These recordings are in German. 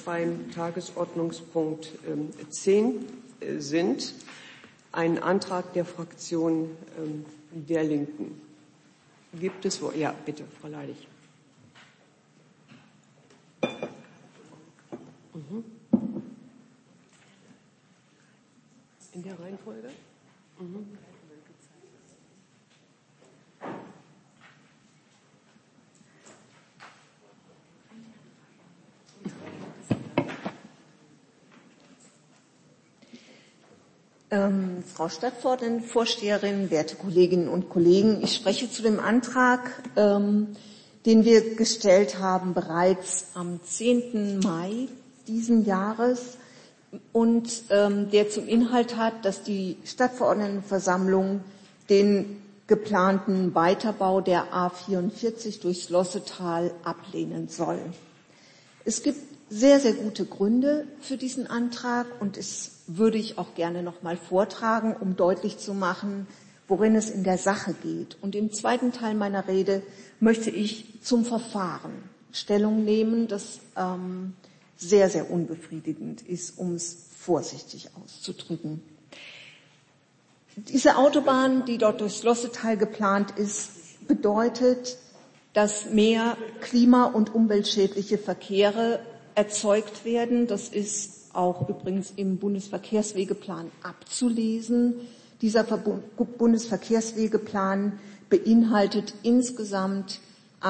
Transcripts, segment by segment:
beim Tagesordnungspunkt 10 sind. Ein Antrag der Fraktion der Linken. Gibt es wo? Ja, bitte, Frau Leidig. In der Reihenfolge? Frau Stadtverordnetenvorsteherin, werte Kolleginnen und Kollegen, ich spreche zu dem Antrag, den wir gestellt haben bereits am 10. Mai diesen Jahres und der zum Inhalt hat, dass die Stadtverordnetenversammlung den geplanten Weiterbau der A44 durchs Lossetal ablehnen soll. Es gibt sehr, sehr gute Gründe für diesen Antrag und es würde ich auch gerne noch mal vortragen, um deutlich zu machen, worin es in der Sache geht. Und im zweiten Teil meiner Rede möchte ich zum Verfahren Stellung nehmen, das sehr, sehr unbefriedigend ist, um es vorsichtig auszudrücken. Diese Autobahn, die dort durchs Lossetal geplant ist, bedeutet, dass mehr klima- und umweltschädliche Verkehre erzeugt werden. Das ist auch übrigens im Bundesverkehrswegeplan abzulesen. Dieser Bundesverkehrswegeplan beinhaltet insgesamt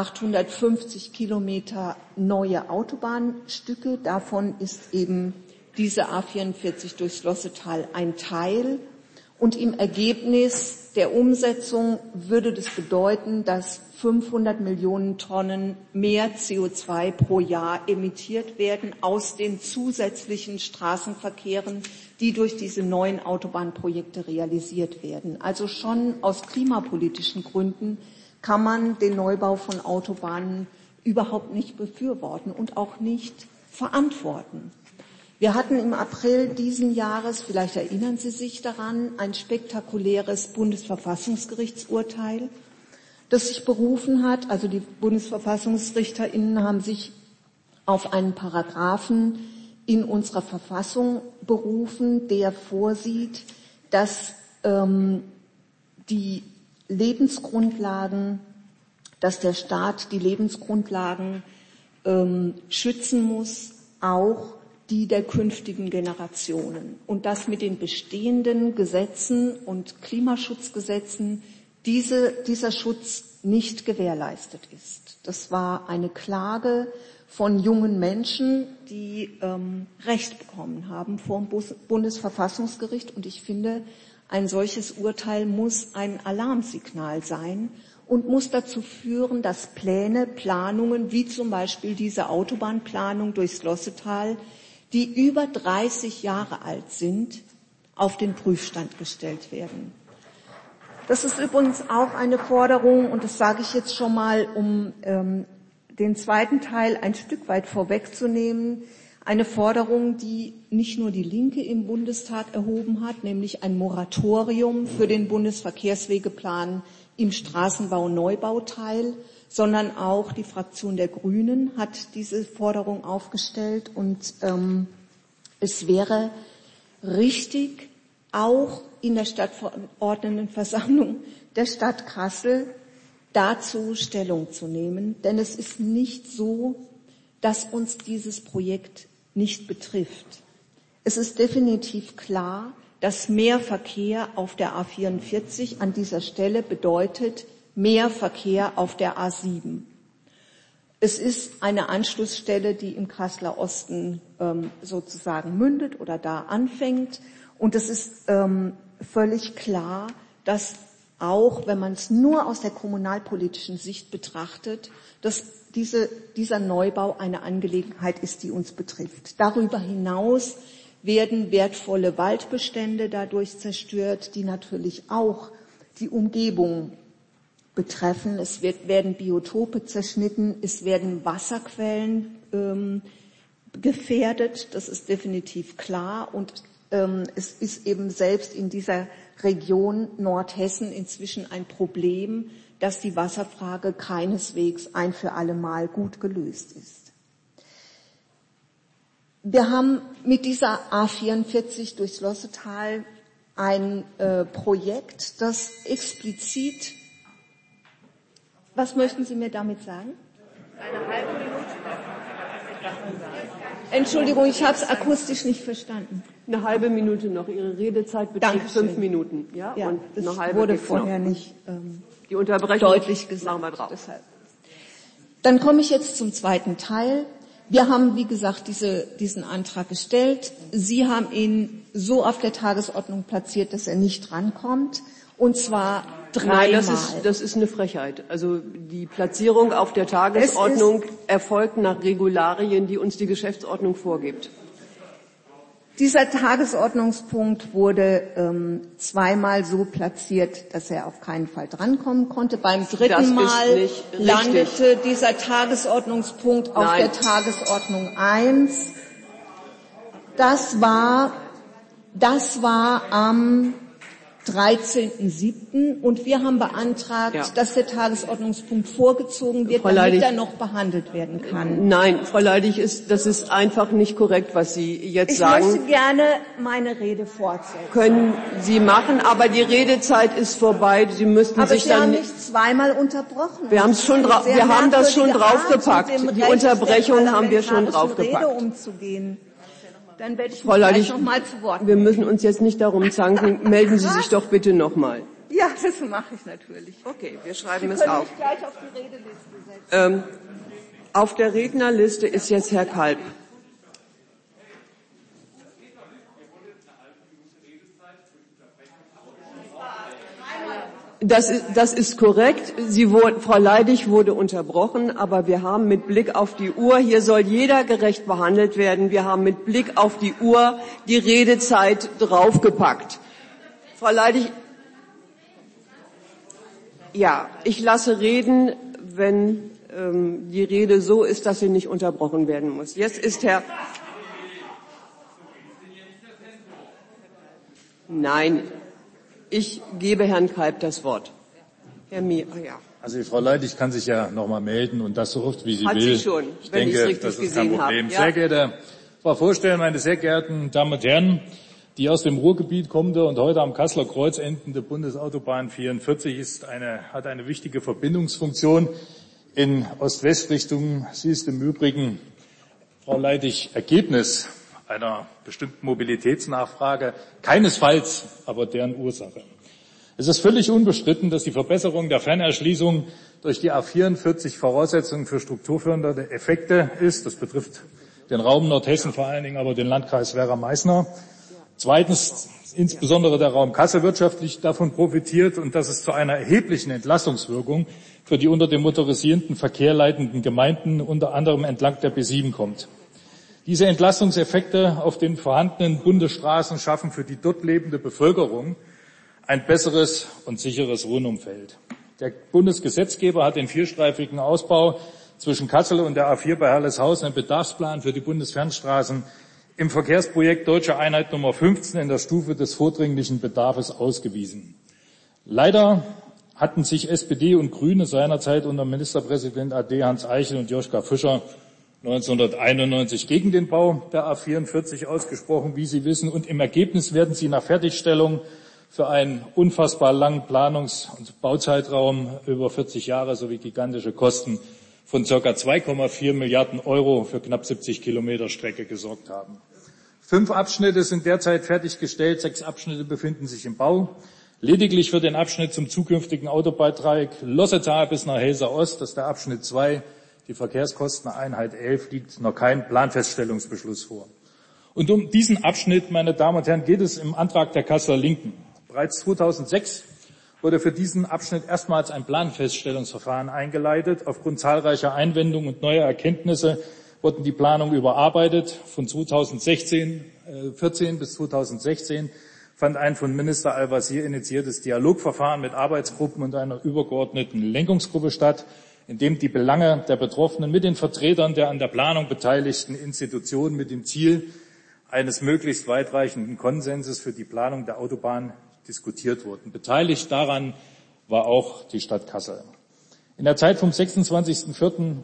850 Kilometer neue Autobahnstücke. Davon ist eben diese A44 durchs Lossetal ein Teil. Und im Ergebnis der Umsetzung würde das bedeuten, dass 500 Millionen Tonnen mehr CO2 pro Jahr emittiert werden aus den zusätzlichen Straßenverkehren, die durch diese neuen Autobahnprojekte realisiert werden. Also schon aus klimapolitischen Gründen kann man den Neubau von Autobahnen überhaupt nicht befürworten und auch nicht verantworten. Wir hatten im April diesen Jahres, vielleicht erinnern Sie sich daran, ein spektakuläres Bundesverfassungsgerichtsurteil, das sich berufen hat. Also die BundesverfassungsrichterInnen haben sich auf einen Paragraphen in unserer Verfassung berufen, der vorsieht, dass die Lebensgrundlagen, dass der Staat die Lebensgrundlagen schützen muss, auch die der künftigen Generationen. Und dass mit den bestehenden Gesetzen und Klimaschutzgesetzen dieser Schutz nicht gewährleistet ist. Das war eine Klage von jungen Menschen, die Recht bekommen haben vor dem Bundesverfassungsgericht. Und ich finde, ein solches Urteil muss ein Alarmsignal sein und muss dazu führen, dass Planungen, wie zum Beispiel diese Autobahnplanung durchs Lossetal, die über 30 Jahre alt sind, auf den Prüfstand gestellt werden. Das ist übrigens auch eine Forderung, und das sage ich jetzt schon mal, um den zweiten Teil ein Stück weit vorwegzunehmen, eine Forderung, die nicht nur die Linke im Bundestag erhoben hat, nämlich ein Moratorium für den Bundesverkehrswegeplan im Straßenbau-Neubauteil, sondern auch die Fraktion der Grünen hat diese Forderung aufgestellt. Und es wäre richtig, auch in der Stadtverordnetenversammlung der Stadt Kassel dazu Stellung zu nehmen. Denn es ist nicht so, dass uns dieses Projekt nicht betrifft. Es ist definitiv klar, dass mehr Verkehr auf der A44 an dieser Stelle bedeutet mehr Verkehr auf der A7. Es ist eine Anschlussstelle, die im Kasseler Osten sozusagen mündet oder da anfängt. Und es ist völlig klar, dass auch, wenn man es nur aus der kommunalpolitischen Sicht betrachtet, dass dieser Neubau eine Angelegenheit ist, die uns betrifft. Darüber hinaus werden wertvolle Waldbestände dadurch zerstört, die natürlich auch die Umgebung betreffen. Es werden Biotope zerschnitten, es werden Wasserquellen gefährdet, das ist definitiv klar. Und es ist eben selbst in dieser Region Nordhessen inzwischen ein Problem, dass die Wasserfrage keineswegs ein für alle Mal gut gelöst ist. Wir haben mit dieser A44 durchs Lossetal ein Projekt, das explizit. Was möchten Sie mir damit sagen? Eine halbe Minute. Entschuldigung, ich habe es akustisch nicht verstanden. Eine halbe Minute noch. Ihre Redezeit beträgt 5 Minuten. Ja, und das eine halbe wurde vorher noch nicht die Unterbrechung deutlich gesagt. Machen wir drauf. Deshalb. Dann komme ich jetzt zum zweiten Teil. Wir haben, wie gesagt, diesen Antrag gestellt. Sie haben ihn so auf der Tagesordnung platziert, dass er nicht rankommt. Und zwar dreimal. Nein, das ist eine Frechheit. Also die Platzierung auf der Tagesordnung erfolgt nach Regularien, die uns die Geschäftsordnung vorgibt. Dieser Tagesordnungspunkt wurde zweimal so platziert, dass er auf keinen Fall drankommen konnte. Beim dritten Mal landete dieser Tagesordnungspunkt auf der Tagesordnung 1. Das war am 13.07. und wir haben beantragt, dass der Tagesordnungspunkt vorgezogen wird, damit er noch behandelt werden kann. Nein, Frau Leidig, das ist einfach nicht korrekt, was Sie jetzt sagen. Ich möchte gerne meine Rede fortsetzen. Können Sie machen, aber die Redezeit ist vorbei. Sie müssten sich dann. Aber Sie haben mich zweimal unterbrochen. Wir haben das schon draufgepackt. Die Unterbrechung haben wir schon draufgepackt. Rede umzugehen. Dann werde ich mich gleich noch mal zu Wort. Wir müssen uns jetzt nicht darum zanken. Melden Sie sich doch bitte noch mal. Ja, das mache ich natürlich. Okay, wir schreiben es auf. Sie können mich gleich auf die Redeliste setzen. Auf der Rednerliste ist jetzt Herr Kalb. Das ist korrekt. Frau Leidig wurde unterbrochen, aber wir haben mit Blick auf die Uhr, hier soll jeder gerecht behandelt werden, wir haben mit Blick auf die Uhr die Redezeit draufgepackt. Frau Leidig, ja, ich lasse reden, wenn die Rede so ist, dass sie nicht unterbrochen werden muss. Jetzt ist Nein. Ich gebe Herrn Kalb das Wort. Herr ja. Also Frau Leidig kann sich ja noch mal melden und das so oft wie sie will. Hat sie schon, ich denke, das ist kein Problem. Ja. Sehr geehrte Frau Vorsteherin, meine sehr geehrten Damen und Herren, die aus dem Ruhrgebiet kommende und heute am Kasseler Kreuz endende Bundesautobahn 44 hat eine wichtige Verbindungsfunktion in Ost-West-Richtung. Sie ist im Übrigen, Frau Leidig, Ergebnis einer bestimmten Mobilitätsnachfrage, keinesfalls aber deren Ursache. Es ist völlig unbestritten, dass die Verbesserung der Fernerschließung durch die A44 Voraussetzung für strukturfördernde Effekte ist. Das betrifft den Raum Nordhessen, vor allen Dingen aber den Landkreis Werra-Meißner. Zweitens, insbesondere der Raum Kassel wirtschaftlich davon profitiert und dass es zu einer erheblichen Entlastungswirkung für die unter dem motorisierten Verkehr leitenden Gemeinden unter anderem entlang der B7 kommt. Diese Entlastungseffekte auf den vorhandenen Bundesstraßen schaffen für die dort lebende Bevölkerung ein besseres und sicheres Wohnumfeld. Der Bundesgesetzgeber hat den vierstreifigen Ausbau zwischen Kassel und der A4 bei Herleshausen einen Bedarfsplan für die Bundesfernstraßen im Verkehrsprojekt Deutsche Einheit Nummer 15 in der Stufe des vordringlichen Bedarfs ausgewiesen. Leider hatten sich SPD und Grüne seinerzeit unter Ministerpräsident AD Hans Eichel und Joschka Fischer 1991 gegen den Bau der A44 ausgesprochen, wie Sie wissen, und im Ergebnis werden sie nach Fertigstellung für einen unfassbar langen Planungs- und Bauzeitraum über 40 Jahre sowie gigantische Kosten von ca. 2,4 Milliarden Euro für knapp 70 Kilometer Strecke gesorgt haben. 5 Abschnitte sind derzeit fertiggestellt, 6 Abschnitte befinden sich im Bau. Lediglich für den Abschnitt zum zukünftigen Autobahndreieck Lossetal bis nach Helsa Ost, das ist der Abschnitt 2, die Verkehrskosteneinheit 11, liegt noch kein Planfeststellungsbeschluss vor. Und um diesen Abschnitt, meine Damen und Herren, geht es im Antrag der Kasseler Linken. Bereits 2006 wurde für diesen Abschnitt erstmals ein Planfeststellungsverfahren eingeleitet. Aufgrund zahlreicher Einwendungen und neuer Erkenntnisse wurden die Planungen überarbeitet. Von 2014 bis 2016 fand ein von Minister Al-Wazir initiiertes Dialogverfahren mit Arbeitsgruppen und einer übergeordneten Lenkungsgruppe statt, in dem die Belange der Betroffenen mit den Vertretern der an der Planung beteiligten Institutionen mit dem Ziel eines möglichst weitreichenden Konsenses für die Planung der Autobahn diskutiert wurden. Beteiligt daran war auch die Stadt Kassel. In der Zeit vom 26.04.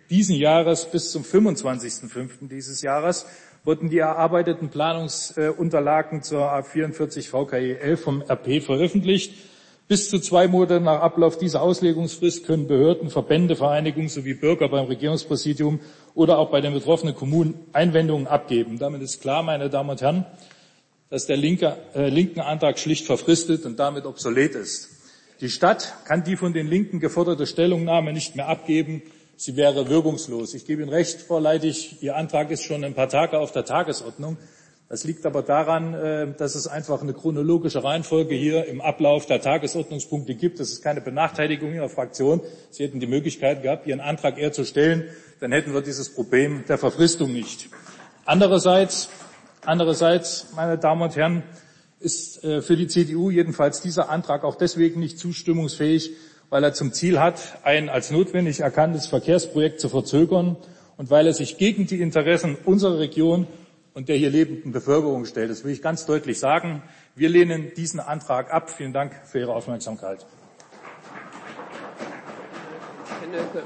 diesen Jahres bis zum 25.05. dieses Jahres wurden die erarbeiteten Planungsunterlagen zur A44 VKE 11 vom RP veröffentlicht. Bis zu 2 Monate nach Ablauf dieser Auslegungsfrist können Behörden, Verbände, Vereinigungen sowie Bürger beim Regierungspräsidium oder auch bei den betroffenen Kommunen Einwendungen abgeben. Damit ist klar, meine Damen und Herren, dass der linken Antrag schlicht verfristet und damit obsolet ist. Die Stadt kann die von den Linken geforderte Stellungnahme nicht mehr abgeben. Sie wäre wirkungslos. Ich gebe Ihnen recht, Frau Leidig, Ihr Antrag ist schon ein paar Tage auf der Tagesordnung. Das liegt aber daran, dass es einfach eine chronologische Reihenfolge hier im Ablauf der Tagesordnungspunkte gibt. Das ist keine Benachteiligung Ihrer Fraktion. Sie hätten die Möglichkeit gehabt, Ihren Antrag eher zu stellen. Dann hätten wir dieses Problem der Verfristung nicht. Andererseits, meine Damen und Herren, ist für die CDU jedenfalls dieser Antrag auch deswegen nicht zustimmungsfähig, weil er zum Ziel hat, ein als notwendig erkanntes Verkehrsprojekt zu verzögern und weil er sich gegen die Interessen unserer Region und der hier lebenden Bevölkerung stellt. Das will ich ganz deutlich sagen. Wir lehnen diesen Antrag ab. Vielen Dank für Ihre Aufmerksamkeit. Herr Nölke.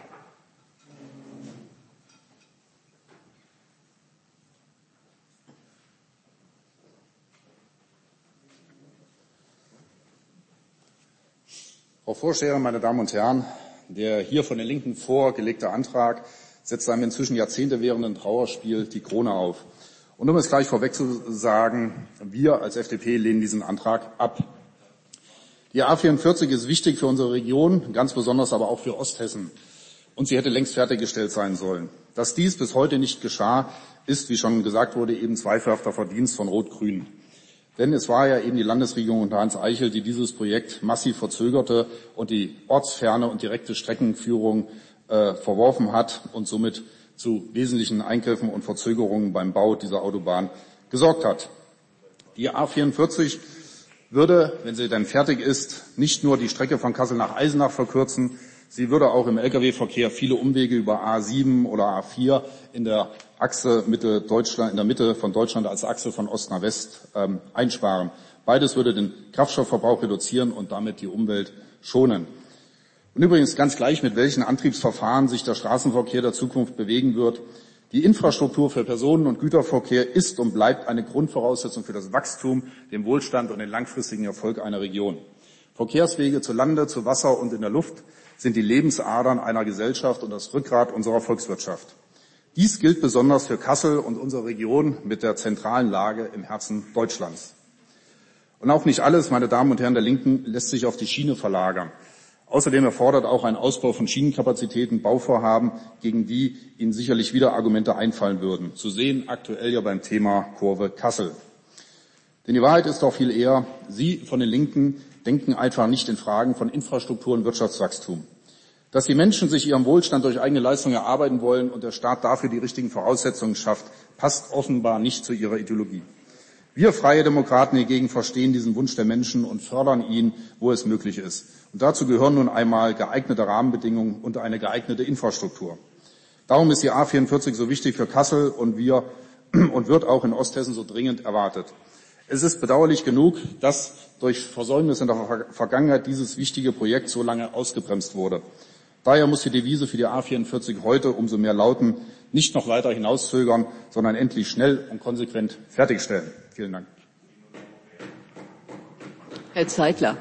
Frau Vorsteherin, meine Damen und Herren, der hier von den Linken vorgelegte Antrag setzt einem inzwischen Jahrzehnte währenden Trauerspiel die Krone auf. Und um es gleich vorweg zu sagen, wir als FDP lehnen diesen Antrag ab. Die A44 ist wichtig für unsere Region, ganz besonders aber auch für Osthessen. Und sie hätte längst fertiggestellt sein sollen. Dass dies bis heute nicht geschah, ist, wie schon gesagt wurde, eben zweifelhafter Verdienst von Rot-Grün. Denn es war ja eben die Landesregierung unter Hans Eichel, die dieses Projekt massiv verzögerte und die ortsferne und direkte Streckenführung verworfen hat und somit zu wesentlichen Eingriffen und Verzögerungen beim Bau dieser Autobahn gesorgt hat. Die A44 würde, wenn sie dann fertig ist, nicht nur die Strecke von Kassel nach Eisenach verkürzen, sie würde auch im Lkw-Verkehr viele Umwege über A7 oder A4 in der Achse Mitte Deutschland, in der Mitte von Deutschland als Achse von Ost nach West einsparen. Beides würde den Kraftstoffverbrauch reduzieren und damit die Umwelt schonen. Und übrigens ganz gleich, mit welchen Antriebsverfahren sich der Straßenverkehr der Zukunft bewegen wird. Die Infrastruktur für Personen- und Güterverkehr ist und bleibt eine Grundvoraussetzung für das Wachstum, den Wohlstand und den langfristigen Erfolg einer Region. Verkehrswege zu Lande, zu Wasser und in der Luft sind die Lebensadern einer Gesellschaft und das Rückgrat unserer Volkswirtschaft. Dies gilt besonders für Kassel und unsere Region mit der zentralen Lage im Herzen Deutschlands. Und auch nicht alles, meine Damen und Herren der Linken, lässt sich auf die Schiene verlagern. Außerdem erfordert auch ein Ausbau von Schienenkapazitäten Bauvorhaben, gegen die Ihnen sicherlich wieder Argumente einfallen würden. Zu sehen aktuell ja beim Thema Kurve Kassel. Denn die Wahrheit ist doch viel eher, Sie von den Linken denken einfach nicht in Fragen von Infrastruktur und Wirtschaftswachstum. Dass die Menschen sich ihren Wohlstand durch eigene Leistung erarbeiten wollen und der Staat dafür die richtigen Voraussetzungen schafft, passt offenbar nicht zu Ihrer Ideologie. Wir Freie Demokraten hingegen verstehen diesen Wunsch der Menschen und fördern ihn, wo es möglich ist. Und dazu gehören nun einmal geeignete Rahmenbedingungen und eine geeignete Infrastruktur. Darum ist die A44 so wichtig für Kassel und wird auch in Osthessen so dringend erwartet. Es ist bedauerlich genug, dass durch Versäumnis in der Vergangenheit dieses wichtige Projekt so lange ausgebremst wurde. Daher muss die Devise für die A44 heute umso mehr lauten, nicht noch weiter hinauszögern, sondern endlich schnell und konsequent fertigstellen. Vielen Dank. Herr Zeitler.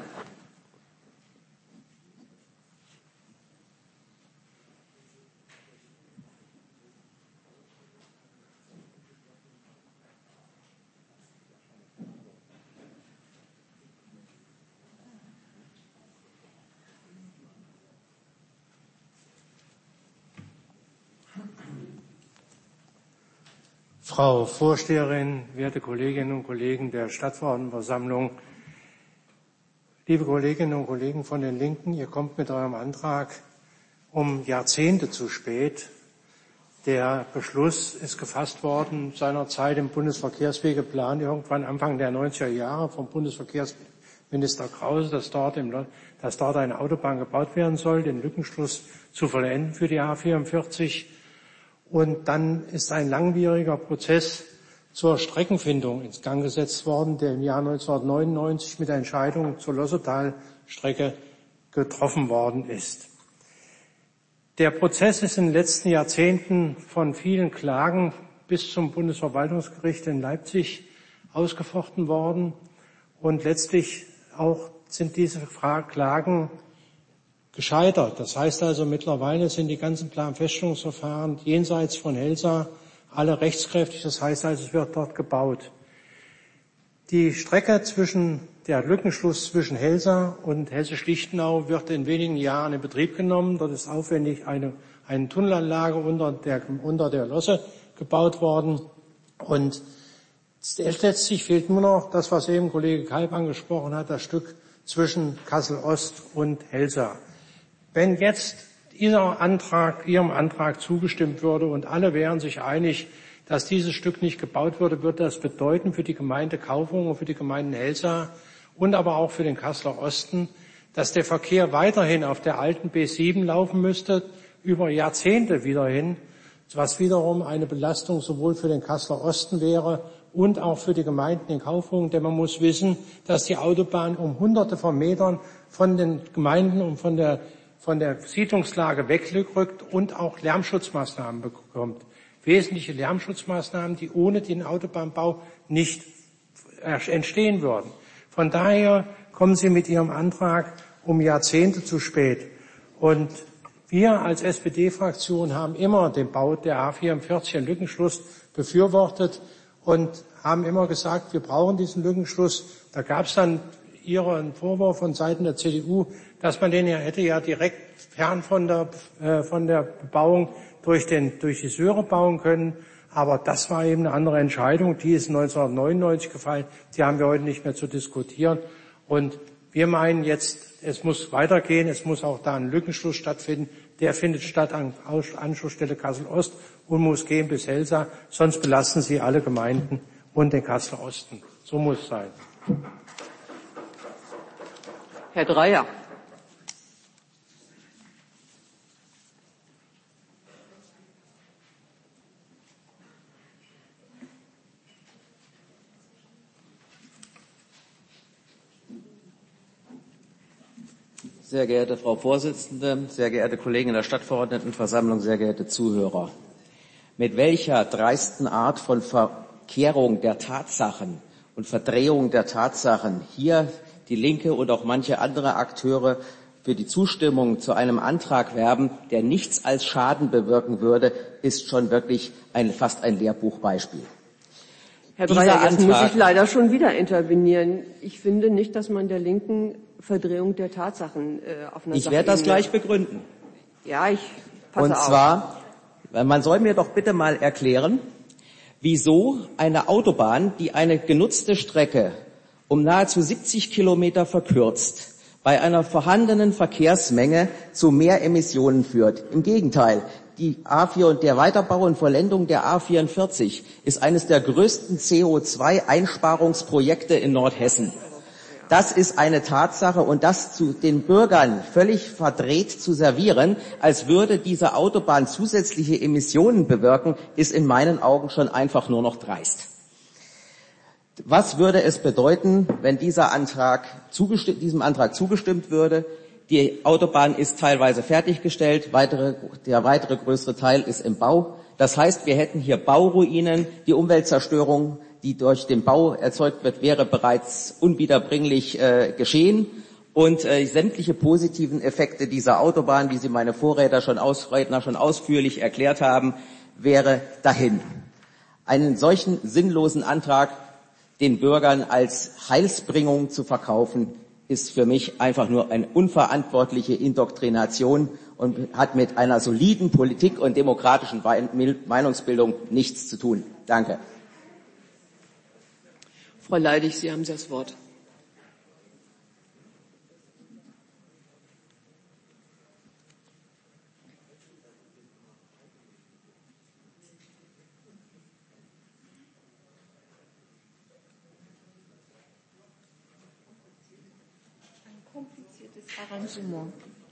Frau Vorsteherin, werte Kolleginnen und Kollegen der Stadtverordnetenversammlung, liebe Kolleginnen und Kollegen von den Linken, ihr kommt mit eurem Antrag um Jahrzehnte zu spät. Der Beschluss ist gefasst worden seinerzeit im Bundesverkehrswegeplan irgendwann Anfang der 90er Jahre vom Bundesverkehrsminister Krause, dass dort eine Autobahn gebaut werden soll, den Lückenschluss zu vollenden für die A44. Und dann ist ein langwieriger Prozess zur Streckenfindung ins Gang gesetzt worden, der im Jahr 1999 mit der Entscheidung zur Lossotal-Strecke getroffen worden ist. Der Prozess ist in den letzten Jahrzehnten von vielen Klagen bis zum Bundesverwaltungsgericht in Leipzig ausgefochten worden. Und letztlich auch sind diese Klagen gescheitert. Das heißt also, mittlerweile sind die ganzen Planfeststellungsverfahren jenseits von Helsa alle rechtskräftig. Das heißt also, es wird dort gebaut. Die Strecke der Lückenschluss zwischen Helsa und Hessisch-Lichtenau wird in wenigen Jahren in Betrieb genommen. Dort ist aufwendig eine Tunnelanlage unter der Losse gebaut worden. Und letztlich fehlt nur noch das, was eben Kollege Kalb angesprochen hat, das Stück zwischen Kassel-Ost und Helsa. Wenn jetzt Ihrem Antrag zugestimmt würde und alle wären sich einig, dass dieses Stück nicht gebaut würde, würde das bedeuten für die Gemeinde Kaufungen und für die Gemeinden Helsa und aber auch für den Kasseler Osten, dass der Verkehr weiterhin auf der alten B7 laufen müsste, über Jahrzehnte wieder hin, was wiederum eine Belastung sowohl für den Kasseler Osten wäre und auch für die Gemeinden in Kaufungen, denn man muss wissen, dass die Autobahn um Hunderte von Metern von den Gemeinden und von der Siedlungslage wegrückt und auch Lärmschutzmaßnahmen bekommt. Wesentliche Lärmschutzmaßnahmen, die ohne den Autobahnbau nicht entstehen würden. Von daher kommen Sie mit Ihrem Antrag um Jahrzehnte zu spät. Und wir als SPD-Fraktion haben immer den Bau der A44 in Lückenschluss befürwortet und haben immer gesagt, wir brauchen diesen Lückenschluss. Da gab es dann Ihren Vorwurf von Seiten der CDU, dass man den hätte direkt fern von der Bebauung durch die Söhre bauen können. Aber das war eben eine andere Entscheidung. Die ist 1999 gefallen. Die haben wir heute nicht mehr zu diskutieren. Und wir meinen jetzt, es muss weitergehen. Es muss auch da ein Lückenschluss stattfinden. Der findet statt an Anschlussstelle Kassel-Ost und muss gehen bis Helsa. Sonst belasten Sie alle Gemeinden und den Kasseler Osten. So muss es sein. Herr Dreyer. Sehr geehrte Frau Vorsitzende, sehr geehrte Kollegen in der Stadtverordnetenversammlung, sehr geehrte Zuhörer. Mit welcher dreisten Art von Verkehrung der Tatsachen und Verdrehung der Tatsachen hier die Linke und auch manche andere Akteure für die Zustimmung zu einem Antrag werben, der nichts als Schaden bewirken würde, ist schon wirklich fast ein Lehrbuchbeispiel. Herr Dreyer, jetzt muss ich leider schon wieder intervenieren. Ich finde nicht, dass man der Linken Verdrehung der Tatsachen auf einer Sache. Ich werde das gleich begründen. Ja, ich passe auf. Und zwar, man soll mir doch bitte mal erklären, wieso eine Autobahn, die eine genutzte Strecke um nahezu 70 Kilometer verkürzt, bei einer vorhandenen Verkehrsmenge zu mehr Emissionen führt. Im Gegenteil, die A4 und der Weiterbau und Vollendung der A44 ist eines der größten CO2-Einsparungsprojekte in Nordhessen. Das ist eine Tatsache und das zu den Bürgern völlig verdreht zu servieren, als würde diese Autobahn zusätzliche Emissionen bewirken, ist in meinen Augen schon einfach nur noch dreist. Was würde es bedeuten, wenn diesem Antrag zugestimmt würde? Die Autobahn ist teilweise fertiggestellt, der weitere größere Teil ist im Bau. Das heißt, wir hätten hier Bauruinen, die Umweltzerstörung, die durch den Bau erzeugt wird, wäre bereits unwiederbringlich geschehen. Und sämtliche positiven Effekte dieser Autobahn, wie sie meine Vorredner schon ausführlich erklärt haben, wäre dahin. Einen solchen sinnlosen Antrag den Bürgern als Heilsbringung zu verkaufen, ist für mich einfach nur eine unverantwortliche Indoktrination und hat mit einer soliden Politik und demokratischen Meinungsbildung nichts zu tun. Danke. Frau Leidig, Sie haben das Wort. Arrangement.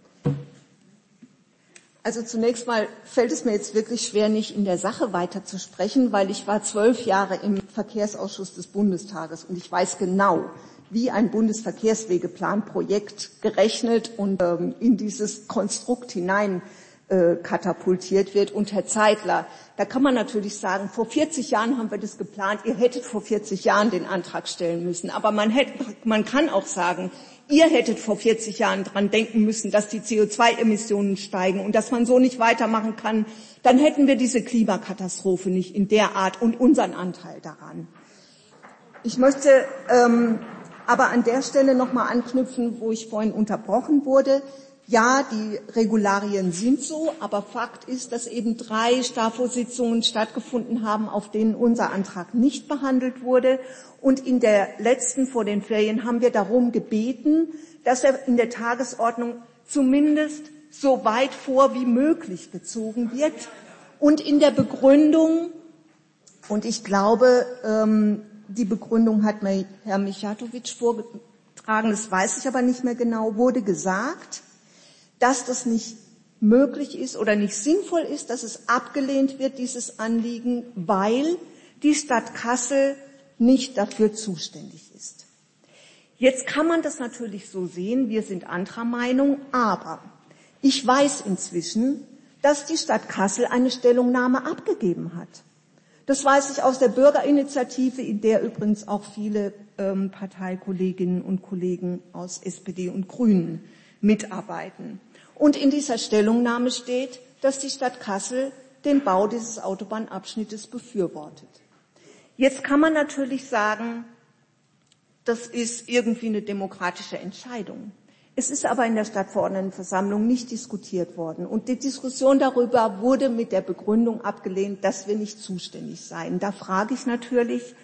Also zunächst mal fällt es mir jetzt wirklich schwer, nicht in der Sache weiter zu sprechen, weil ich war 12 Jahre im Verkehrsausschuss des Bundestages und ich weiß genau, wie ein Bundesverkehrswegeplanprojekt gerechnet und in dieses Konstrukt hinein katapultiert wird. Und Herr Zeitler, da kann man natürlich sagen, vor 40 Jahren haben wir das geplant, ihr hättet vor 40 Jahren den Antrag stellen müssen. Aber man kann auch sagen, ihr hättet vor 40 Jahren dran denken müssen, dass die CO2-Emissionen steigen und dass man so nicht weitermachen kann. Dann hätten wir diese Klimakatastrophe nicht in der Art und unseren Anteil daran. Ich möchte aber an der Stelle nochmal anknüpfen, wo ich vorhin unterbrochen wurde. Ja, die Regularien sind so, aber Fakt ist, dass eben 3 STAFO-Sitzungen stattgefunden haben, auf denen unser Antrag nicht behandelt wurde. Und in der letzten vor den Ferien haben wir darum gebeten, dass er in der Tagesordnung zumindest so weit vor wie möglich gezogen wird. Und in der Begründung, und ich glaube, die Begründung hat mir Herr Mijatovic vorgetragen, das weiß ich aber nicht mehr genau, wurde gesagt, dass das nicht möglich ist oder nicht sinnvoll ist, dass es abgelehnt wird, dieses Anliegen, weil die Stadt Kassel nicht dafür zuständig ist. Jetzt kann man das natürlich so sehen, wir sind anderer Meinung, aber ich weiß inzwischen, dass die Stadt Kassel eine Stellungnahme abgegeben hat. Das weiß ich aus der Bürgerinitiative, in der übrigens auch viele Parteikolleginnen und Kollegen aus SPD und Grünen mitarbeiten. Und in dieser Stellungnahme steht, dass die Stadt Kassel den Bau dieses Autobahnabschnittes befürwortet. Jetzt kann man natürlich sagen, das ist irgendwie eine demokratische Entscheidung. Es ist aber in der Stadtverordnetenversammlung nicht diskutiert worden. Und die Diskussion darüber wurde mit der Begründung abgelehnt, dass wir nicht zuständig seien. Da frage ich natürlich,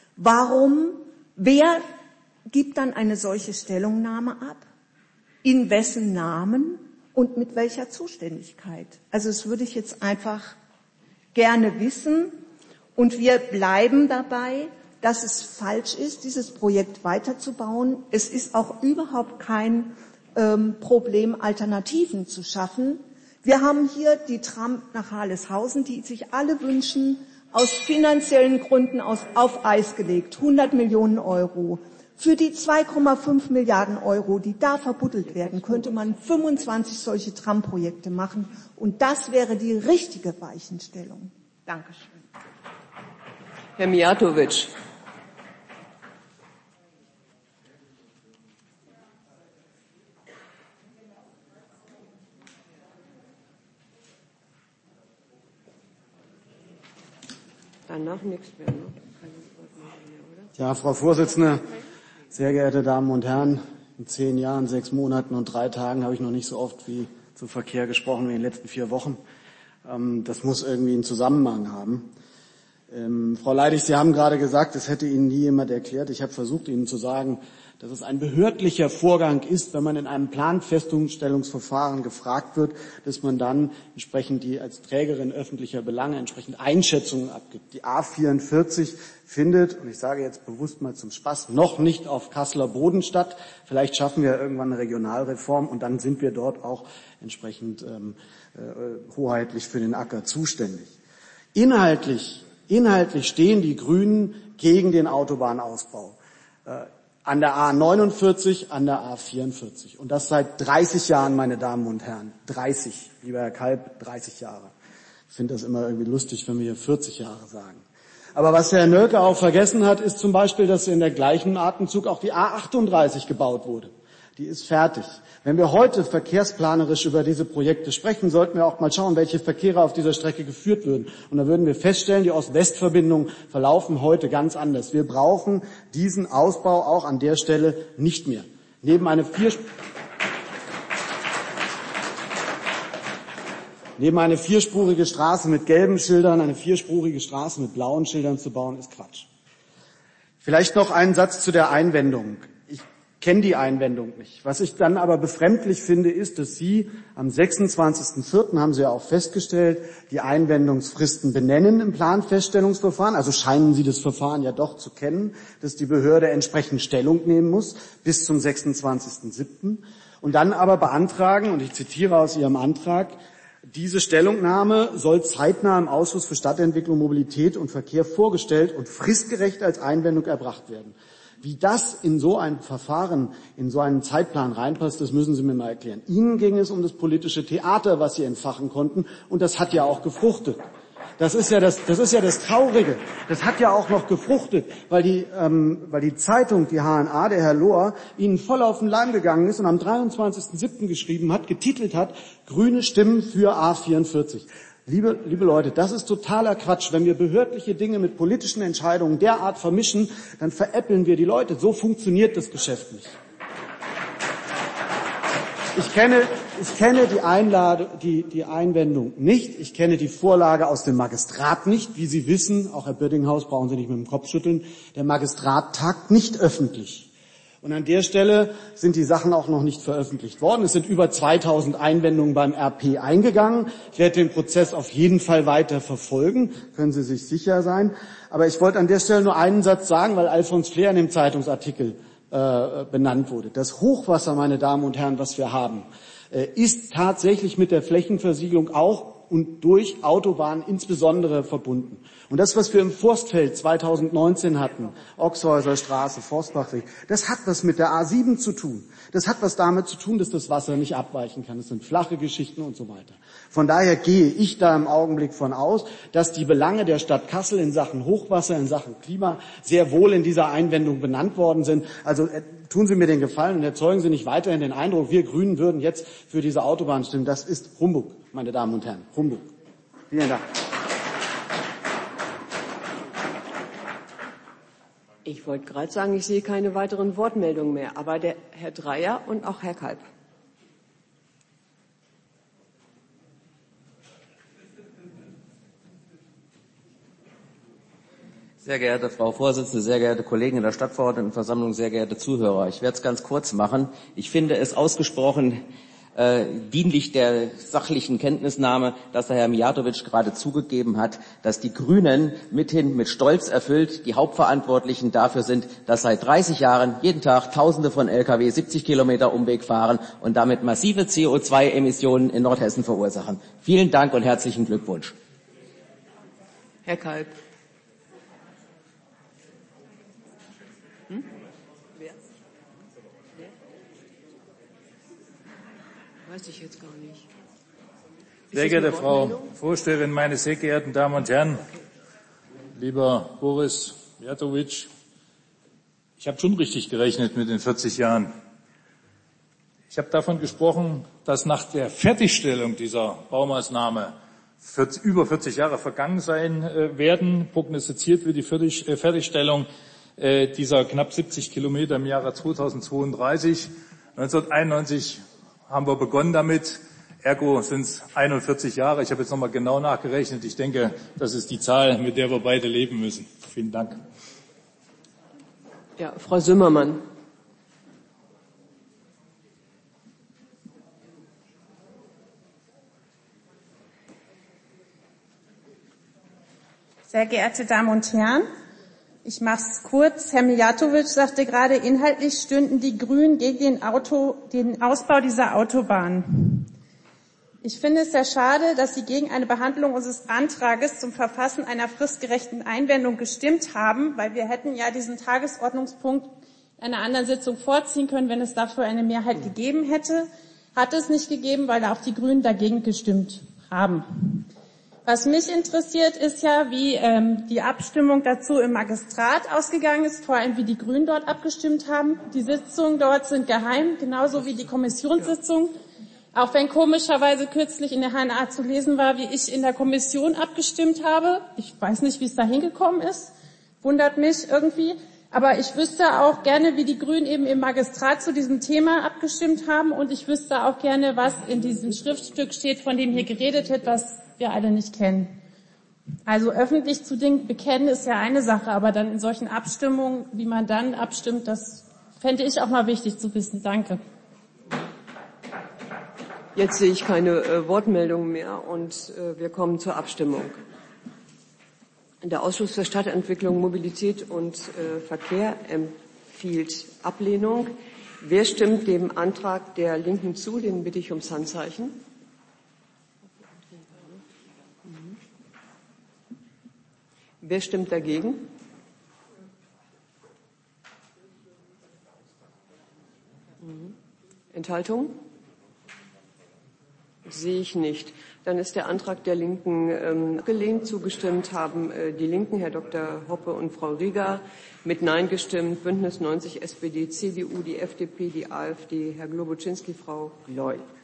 wer gibt dann eine solche Stellungnahme ab? In wessen Namen und mit welcher Zuständigkeit? Also das würde ich jetzt einfach gerne wissen. Und wir bleiben dabei, dass es falsch ist, dieses Projekt weiterzubauen. Es ist auch überhaupt kein Problem, Alternativen zu schaffen. Wir haben hier die Tram nach Harleshausen, die sich alle wünschen, aus finanziellen Gründen auf Eis gelegt. 100 Millionen Euro. Für die 2,5 Milliarden Euro, die da verbuddelt werden, könnte man 25 solche Tramprojekte machen. Und das wäre die richtige Weichenstellung. Dankeschön. Herr Mijatovic. Danach nichts mehr, ne? Ja, Frau Vorsitzende, sehr geehrte Damen und Herren, in 10 Jahren, 6 Monaten und 3 Tagen habe ich noch nicht so oft zum Verkehr gesprochen wie in den letzten 4 Wochen. Das muss irgendwie einen Zusammenhang haben. Frau Leidig, Sie haben gerade gesagt, es hätte Ihnen nie jemand erklärt. Ich habe versucht, Ihnen zu sagen, dass es ein behördlicher Vorgang ist, wenn man in einem Planfeststellungsverfahren gefragt wird, dass man dann entsprechend die als Trägerin öffentlicher Belange entsprechend Einschätzungen abgibt. Die A44 findet, und ich sage jetzt bewusst mal zum Spaß, noch nicht auf Kasseler Boden statt. Vielleicht schaffen wir irgendwann eine Regionalreform und dann sind wir dort auch entsprechend hoheitlich für den Acker zuständig. Inhaltlich stehen die Grünen gegen den Autobahnausbau. An der A49, an der A44. Und das seit 30 Jahren, meine Damen und Herren. 30, lieber Herr Kalb, 30 Jahre. Ich finde das immer irgendwie lustig, wenn wir hier 40 Jahre sagen. Aber was Herr Nölke auch vergessen hat, ist zum Beispiel, dass in der gleichen Atemzug auch die A38 gebaut wurde. Die ist fertig. Wenn wir heute verkehrsplanerisch über diese Projekte sprechen, sollten wir auch mal schauen, welche Verkehre auf dieser Strecke geführt würden. Und da würden wir feststellen, die Ost-West-Verbindungen verlaufen heute ganz anders. Wir brauchen diesen Ausbau auch an der Stelle nicht mehr. Neben eine vierspurige Straße mit gelben Schildern, eine vierspurige Straße mit blauen Schildern zu bauen, ist Quatsch. Vielleicht noch einen Satz zu der Einwendung. Ich kenne die Einwendung nicht. Was ich dann aber befremdlich finde, ist, dass Sie am 26.04., haben Sie ja auch festgestellt, die Einwendungsfristen benennen im Planfeststellungsverfahren. Also scheinen Sie das Verfahren ja doch zu kennen, dass die Behörde entsprechend Stellung nehmen muss bis zum 26.07. Und dann aber beantragen, und ich zitiere aus Ihrem Antrag, diese Stellungnahme soll zeitnah im Ausschuss für Stadtentwicklung, Mobilität und Verkehr vorgestellt und fristgerecht als Einwendung erbracht werden. Wie das in so ein Verfahren, in so einen Zeitplan reinpasst, das müssen Sie mir mal erklären. Ihnen ging es um das politische Theater, was Sie entfachen konnten, und das hat ja auch gefruchtet. Das ist ja das Traurige. Das hat ja auch noch gefruchtet, weil die Zeitung, die HNA, der Herr Lohr, Ihnen voll auf den Leim gegangen ist und am 23.07. geschrieben hat, getitelt hat, Grüne stimmen für A44. Liebe Leute, das ist totaler Quatsch. Wenn wir behördliche Dinge mit politischen Entscheidungen derart vermischen, dann veräppeln wir die Leute. So funktioniert das Geschäft nicht. Ich kenne die Einwendung nicht. Ich kenne die Vorlage aus dem Magistrat nicht. Wie Sie wissen, auch Herr Böttinghaus, brauchen Sie nicht mit dem Kopf schütteln, der Magistrat tagt nicht öffentlich. Und an der Stelle sind die Sachen auch noch nicht veröffentlicht worden. Es sind über 2000 Einwendungen beim RP eingegangen. Ich werde den Prozess auf jeden Fall weiter verfolgen, können Sie sich sicher sein. Aber ich wollte an der Stelle nur einen Satz sagen, weil Alfons Fleer in dem Zeitungsartikel benannt wurde. Das Hochwasser, meine Damen und Herren, was wir haben, ist tatsächlich mit der Flächenversiegelung auch und durch Autobahnen insbesondere verbunden. Und das, was wir im Forstfeld 2019 hatten, Ochshäuser Straße, Forstbachweg, das hat was mit der A7 zu tun. Das hat was damit zu tun, dass das Wasser nicht abweichen kann. Das sind flache Geschichten und so weiter. Von daher gehe ich da im Augenblick von aus, dass die Belange der Stadt Kassel in Sachen Hochwasser, in Sachen Klima sehr wohl in dieser Einwendung benannt worden sind. Also tun Sie mir den Gefallen und erzeugen Sie nicht weiterhin den Eindruck, wir Grünen würden jetzt für diese Autobahn stimmen. Das ist Humbug, meine Damen und Herren. Humbug. Vielen Dank. Ich wollte gerade sagen, ich sehe keine weiteren Wortmeldungen mehr, aber der Herr Dreyer und auch Herr Kalb. Sehr geehrte Frau Vorsitzende, sehr geehrte Kollegen in der Stadtverordnetenversammlung, sehr geehrte Zuhörer. Ich werde es ganz kurz machen. Ich finde es ausgesprochen dienlich der sachlichen Kenntnisnahme, dass der Herr Mijatovic gerade zugegeben hat, dass die Grünen mithin mit Stolz erfüllt die Hauptverantwortlichen dafür sind, dass seit 30 Jahren jeden Tag Tausende von Lkw 70 Kilometer Umweg fahren und damit massive CO2-Emissionen in Nordhessen verursachen. Vielen Dank und herzlichen Glückwunsch. Herr Kalb. Weiß ich jetzt gar nicht. Sehr geehrte Frau Vorsteherin, meine sehr geehrten Damen und Herren, lieber Boris Mijatovic, ich habe schon richtig gerechnet mit den 40 Jahren. Ich habe davon gesprochen, dass nach der Fertigstellung dieser Baumaßnahme über 40 Jahre vergangen sein werden. Prognostiziert wird die Fertigstellung dieser knapp 70 Kilometer im Jahre 2032. 1991 haben wir begonnen damit. Ergo sind es 41 Jahre. Ich habe jetzt nochmal genau nachgerechnet. Ich denke, das ist die Zahl, mit der wir beide leben müssen. Vielen Dank. Ja, Frau Sümmermann. Sehr geehrte Damen und Herren, ich mache es kurz. Herr Mijatovic sagte gerade, inhaltlich stünden die Grünen gegen den Ausbau dieser Autobahn. Ich finde es sehr schade, dass Sie gegen eine Behandlung unseres Antrages zum Verfassen einer fristgerechten Einwendung gestimmt haben, weil wir hätten ja diesen Tagesordnungspunkt in einer anderen Sitzung vorziehen können, wenn es dafür eine Mehrheit gegeben hätte. Hat es nicht gegeben, weil auch die Grünen dagegen gestimmt haben. Was mich interessiert, ist ja, wie die Abstimmung dazu im Magistrat ausgegangen ist, vor allem wie die Grünen dort abgestimmt haben. Die Sitzungen dort sind geheim, genauso wie die Kommissionssitzung. Auch wenn komischerweise kürzlich in der HNA zu lesen war, wie ich in der Kommission abgestimmt habe. Ich weiß nicht, wie es da hingekommen ist. Wundert mich irgendwie. Aber ich wüsste auch gerne, wie die Grünen eben im Magistrat zu diesem Thema abgestimmt haben. Und ich wüsste auch gerne, was in diesem Schriftstück steht, von dem hier geredet wird, was wir alle nicht kennen. Also öffentlich zu Dingen bekennen ist ja eine Sache, aber dann in solchen Abstimmungen, wie man dann abstimmt, das fände ich auch mal wichtig zu wissen. Danke. Jetzt sehe ich keine Wortmeldungen mehr und wir kommen zur Abstimmung. Der Ausschuss für Stadtentwicklung, Mobilität und Verkehr empfiehlt Ablehnung. Wer stimmt dem Antrag der Linken zu? Den bitte ich ums Handzeichen. Wer stimmt dagegen? Enthaltung? Sehe ich nicht. Dann ist der Antrag der Linken abgelehnt. Zugestimmt haben die Linken, Herr Dr. Hoppe und Frau Rieger. Mit Nein gestimmt Bündnis 90, SPD, CDU, die FDP, die AfD, Herr Globoczynski, Frau Loy.